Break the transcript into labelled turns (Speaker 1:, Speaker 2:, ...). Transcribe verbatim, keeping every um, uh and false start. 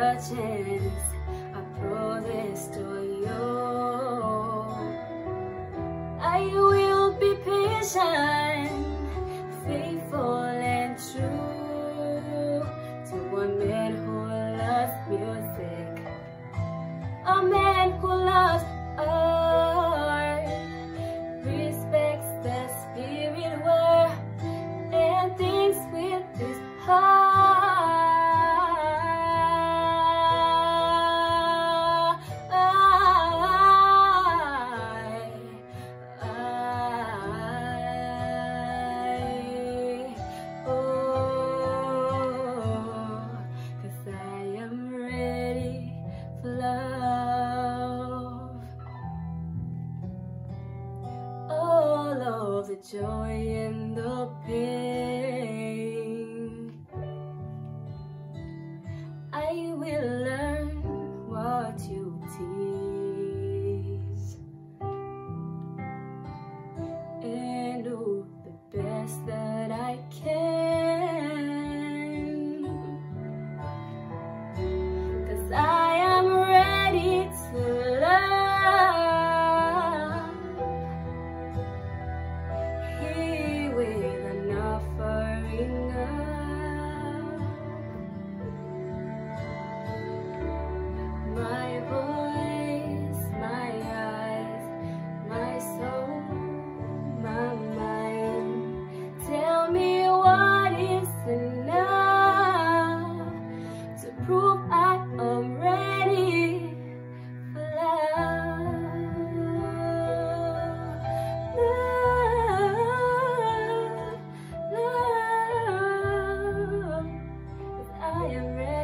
Speaker 1: a chance, I promise to you, I will be patient, faithful and true to a man who loves music, a man who loves art, respects the spirit world, and thinks with his heart. The joy and the pain, I will learn what you teach and do the best that I can, 'cause I am ready to learn. I am ready.